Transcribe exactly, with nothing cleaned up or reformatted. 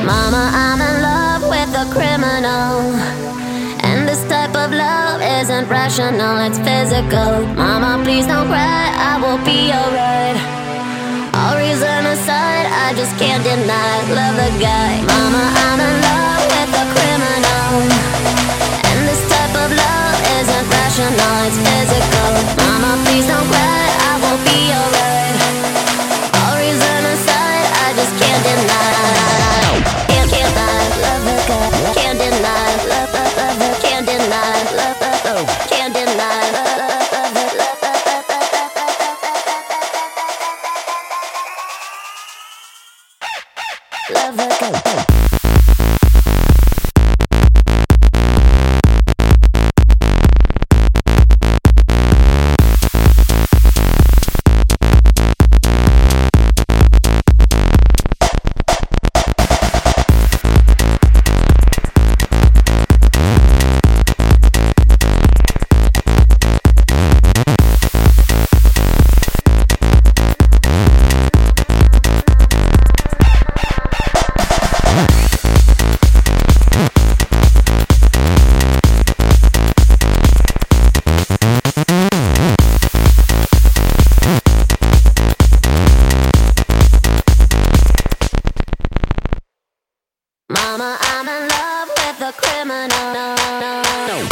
Mama, I'm in love with a criminal. And this type of love isn't rational, it's physical. Mama, please don't cry, I will be alright. All reason aside, I just can't deny, love the guy. Mama, I'm in love with a criminal. And this type of love isn't rational, it's physical. Mama, please don't cry, I will be alright. All reason aside, I just can't deny. Can't, can't deny, love the guy. Can't deny, love, love, love the. Can't deny, love, love, love. Can't deny, love, love, love the. Love, love, love, love, love, love, love the guy. Mama, I'm in love with a criminal.